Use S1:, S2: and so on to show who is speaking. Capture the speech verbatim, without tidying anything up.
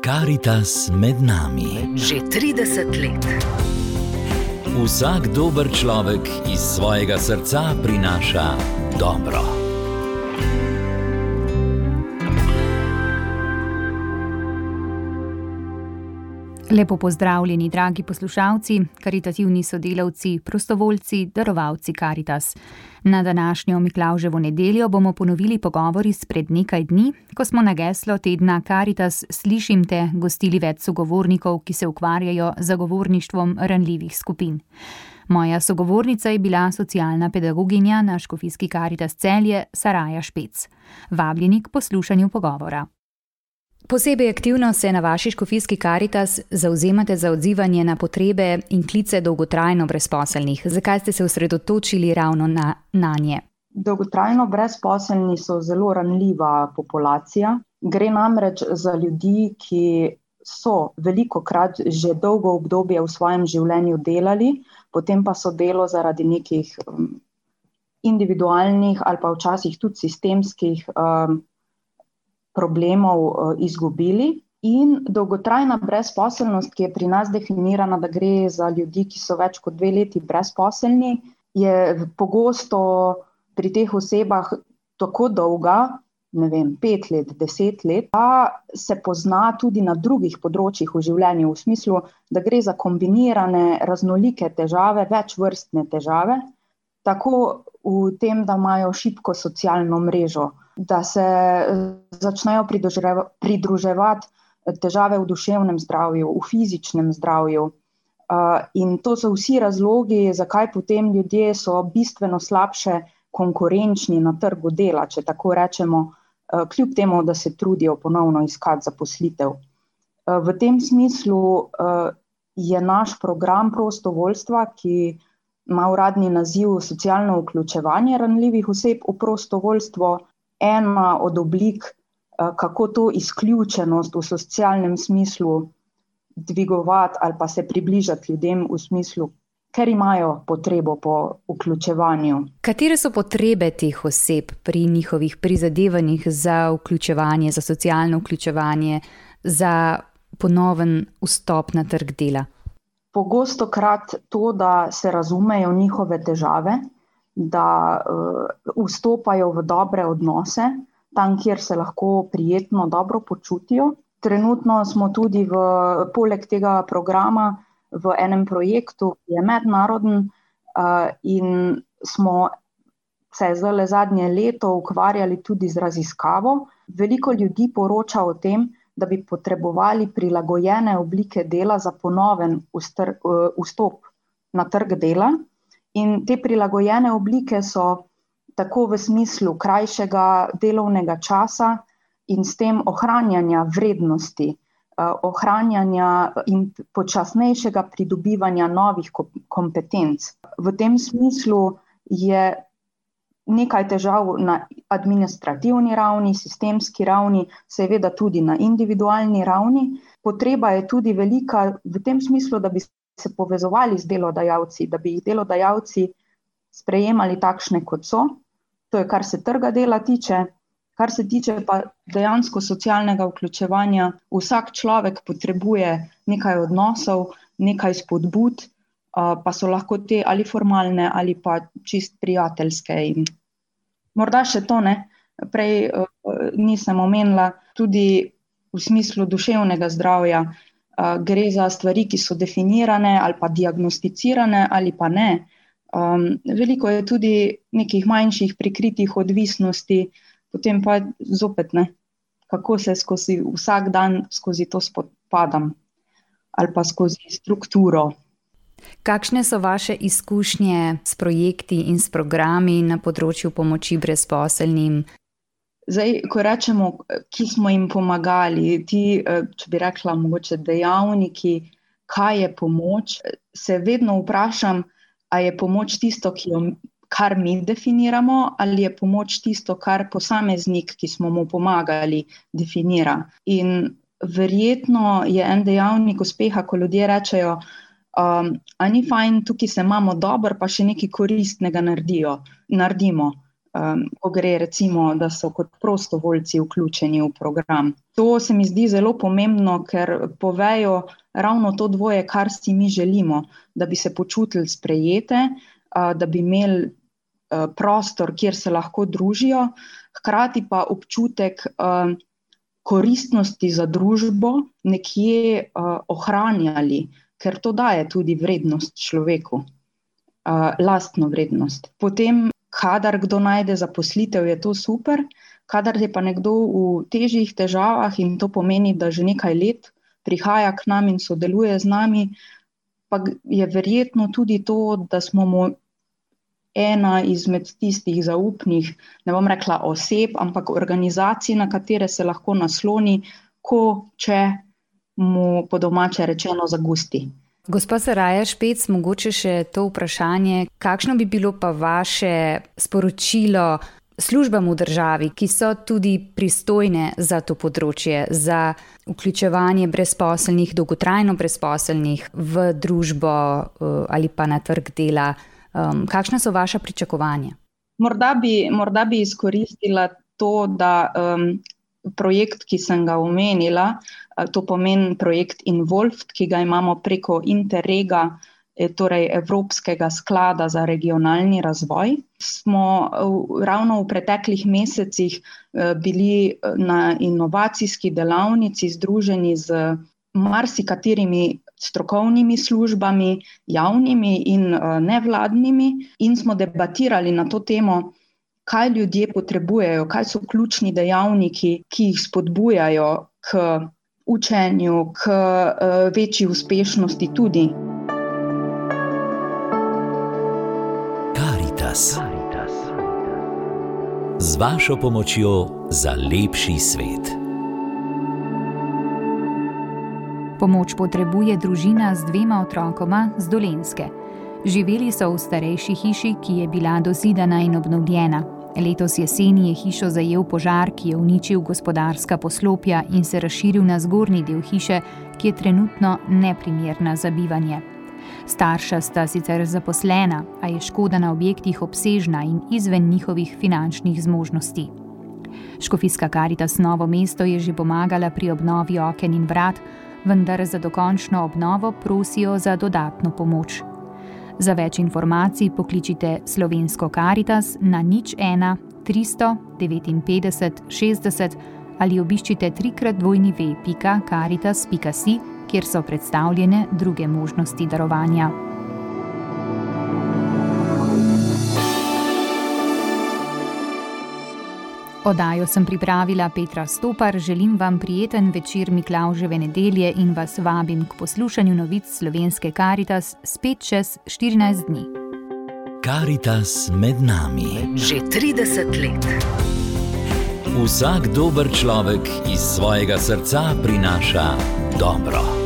S1: Karitas med nami.
S2: Že trideset let.
S1: Vsak dober človek iz svojega srca prinaša dobro.
S3: Lepo pozdravljeni, dragi poslušalci, karitativni sodelavci, prostovoljci, darovalci Karitas. Na današnjo Miklavževo nedeljo bomo ponovili pogovor izpred nekaj dni, ko smo na geslo tedna Karitas Slišim te gostili več sogovornikov, ki se ukvarjajo z zagovorništvom ranljivih skupin. Moja sogovornica je bila socialna pedagoginja na škofijski Karitas Celje Saraja Špec. Vabljeni k poslušanju pogovora. Posebej aktivno se na vaši škofijski Karitas zavzemate za odzivanje na potrebe in klice dolgotrajno brezposelnih. Zakaj ste se osredotočili ravno na, na nje?
S4: Dolgotrajno brezposelni so zelo ranljiva populacija. Gre namreč za ljudi, ki so velikokrat že dolgo obdobje v svojem življenju delali, potem pa so delo zaradi nekih um, individualnih ali pa včasih tudi sistemskih um, problemov izgubili. In dolgotrajna brezposelnost, ki je pri nas definirana, da gre za ljudi, ki so več kot dve leti brezposelni, je pogosto pri teh osebah tako dolga, ne vem, pet let, deset let, pa se pozna tudi na drugih področjih v življenju, v smislu, da gre za kombinirane, raznolike težave, večvrstne težave, tako v tem, da imajo šibko socialno mrežo, da se začnejo pridruževati težave v duševnem zdravju, v fizičnem zdravju. In to so vsi razlogi, zakaj potem ljudje so bistveno slabše konkurenčni na trgu dela, če tako rečemo, kljub temu, da se trudijo ponovno iskati zaposlitev. V tem smislu je naš program prostovoljstva, ki ima uradni naziv socialno vključevanje ranljivih oseb v prostovoljstvo, ena od oblik, kako to izključenost v socialnem smislu dvigovati ali pa se približati ljudem v smislu, ker imajo potrebo po vključevanju.
S3: Katere so potrebe teh oseb pri njihovih prizadevanjih za vključevanje, za socialno vključevanje, za ponoven vstop na trg dela?
S4: Pogostokrat to, da se razumejo njihove težave, da uh, vstopajo v dobre odnose, tam, kjer se lahko prijetno dobro počutijo. Trenutno smo tudi v, poleg tega programa v enem projektu, ki je mednaroden uh, in smo se zdaj zadnje leto ukvarjali tudi z raziskavo. Veliko ljudi poroča o tem, da bi potrebovali prilagojene oblike dela za ponoven ustr, uh, vstop na trg dela. In te prilagojene oblike so tako v smislu krajšega delovnega časa in s tem ohranjanja vrednosti, ohranjanja in počasnejšega pridobivanja novih kompetenc. V tem smislu je nekaj težav na administrativni ravni, sistemski ravni, seveda tudi na individualni ravni. Potreba je tudi velika v tem smislu, da bi se povezovali z delodajalci, da bi jih delodajalci sprejemali takšne, kot so. To je, kar se trga dela tiče. Kar se tiče pa dejansko socialnega vključevanja, vsak človek potrebuje nekaj odnosov, nekaj spodbud, pa so lahko te ali formalne ali pa čist prijateljske. In morda še to, ne, prej nisem omenila, tudi v smislu duševnega zdravja, gre za stvari, ki so definirane ali pa diagnosticirane ali pa ne. Um, veliko je tudi nekih manjših prikritih odvisnosti, potem pa zopet ne, kako se skozi vsak dan skozi to spopadam ali pa skozi strukturo.
S3: Kakšne so vaše izkušnje s projekti in s programi na področju pomoči brezposelnim?
S4: Zdaj, ko rečemo, ki smo jim pomagali, ti, če bi rekla, mogoče dejavniki, kaj je pomoč, se vedno vprašam, a je pomoč tisto, ki jo, kar mi definiramo, ali je pomoč tisto, kar posameznik, ki smo mu pomagali, definira. In verjetno je en dejavnik uspeha, ko ljudje rečejo, um, a ni fajn, tukaj se imamo dobro, pa še nekaj koristnega naredijo, naredimo. um, ko gre recimo, da so kot prostovoljci vključeni v program. To se mi zdi zelo pomembno, ker povejo ravno to dvoje, kar si mi želimo, da bi se počutili sprejete, uh, da bi imeli uh, prostor, kjer se lahko družijo, hkrati pa občutek uh, koristnosti za družbo nekje uh, ohranjali, ker to daje tudi vrednost človeku, uh, lastno vrednost. Potem, kadar kdo najde zaposlitev, je to super, kadar je pa nekdo v težjih težavah in to pomeni, da že nekaj let prihaja k nam in sodeluje z nami, pa je verjetno tudi to, da smo mu ena izmed tistih zaupnih, ne bom rekla oseb, ampak organizacij, na katere se lahko nasloni, ko, če mu po domače rečeno zagusti.
S3: Gospa Saraja Špec, mogoče še to vprašanje, kakšno bi bilo pa vaše sporočilo službam v državi, ki so tudi pristojne za to področje, za vključevanje brezposelnih, dolgotrajno brezposelnih v družbo ali pa na trg dela. Um, kakšna so vaša pričakovanja?
S4: Morda bi, morda bi izkoristila to, da um, projekt, ki sem ga omenila, to pomeni projekt Involved, ki ga imamo preko Interrega, torej Evropskega sklada za regionalni razvoj. Smo ravno v preteklih mesecih bili na inovacijski delavnici združeni z marsikaterimi strokovnimi službami, javnimi in nevladnimi, in smo debatirali na to temo, kaj ljudje potrebujejo, kaj so ključni dejavniki, ki jih spodbujajo k učenju, k večji uspešnosti tudi.
S1: Karitas. Z vašo pomočjo za lepši svet.
S3: Pomoč potrebuje družina z dvema otrokoma z Dolenjske. Živeli so v starejši hiši, ki je bila dozidana in obnovljena. Letos jeseni je hišo zajel požar, ki je uničil gospodarska poslopja in se razširil na zgornji del hiše, ki je trenutno neprimerna za bivanje. Starša sta sicer zaposlena, a je škoda na objektih obsežna in izven njihovih finančnih zmožnosti. Škofijska Karitas Novo mesto je že pomagala pri obnovi oken in vrat, vendar za dokončno obnovo prosijo za dodatno pomoč. Za več informacij pokličite Slovensko Karitas na nič ena tristo devetinpetdeset šestdeset ali obiščite trikrat dvojni ve pika karitas pika si, kjer so predstavljene druge možnosti darovanja. Oddajo sem pripravila Petra Stopar, želim vam prijeten večer Miklavževe nedelje in vas vabim k poslušanju novic Slovenske Karitas spet čez štirinajst dni.
S1: Karitas med nami.
S2: Že trideset let.
S1: Vsak dober človek iz svojega srca prinaša dobro.